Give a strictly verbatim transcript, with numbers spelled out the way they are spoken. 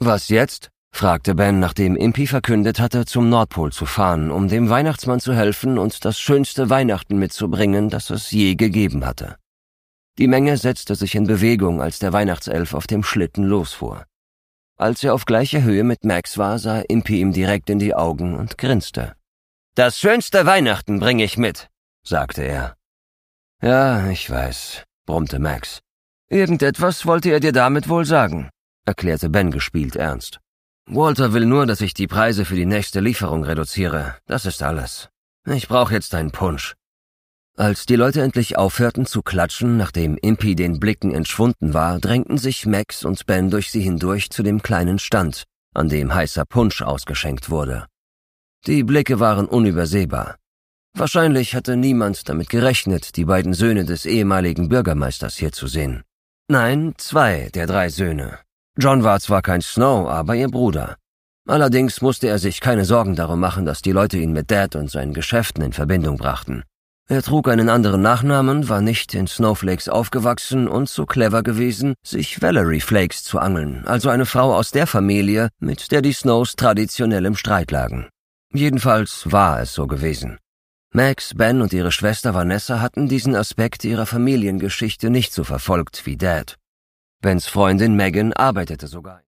»Was jetzt?« fragte Ben, nachdem Impey verkündet hatte, zum Nordpol zu fahren, um dem Weihnachtsmann zu helfen und das schönste Weihnachten mitzubringen, das es je gegeben hatte. Die Menge setzte sich in Bewegung, als der Weihnachtself auf dem Schlitten losfuhr. Als er auf gleicher Höhe mit Max war, sah Impey ihm direkt in die Augen und grinste. »Das schönste Weihnachten bringe ich mit«, sagte er. »Ja, ich weiß«, brummte Max. »Irgendetwas wollte er dir damit wohl sagen«, erklärte Ben gespielt ernst. »Walter will nur, dass ich die Preise für die nächste Lieferung reduziere. Das ist alles. Ich brauche jetzt einen Punsch.« Als die Leute endlich aufhörten zu klatschen, nachdem Impey den Blicken entschwunden war, drängten sich Max und Ben durch sie hindurch zu dem kleinen Stand, an dem heißer Punsch ausgeschenkt wurde. Die Blicke waren unübersehbar. Wahrscheinlich hatte niemand damit gerechnet, die beiden Söhne des ehemaligen Bürgermeisters hier zu sehen. Nein, zwei der drei Söhne. John war zwar kein Snow, aber ihr Bruder. Allerdings musste er sich keine Sorgen darum machen, dass die Leute ihn mit Dad und seinen Geschäften in Verbindung brachten. Er trug einen anderen Nachnamen, war nicht in Snowflakes aufgewachsen und so clever gewesen, sich Valerie Flakes zu angeln, also eine Frau aus der Familie, mit der die Snows traditionell im Streit lagen. Jedenfalls war es so gewesen. Max, Ben und ihre Schwester Vanessa hatten diesen Aspekt ihrer Familiengeschichte nicht so verfolgt wie Dad. Bens Freundin Megan arbeitete sogar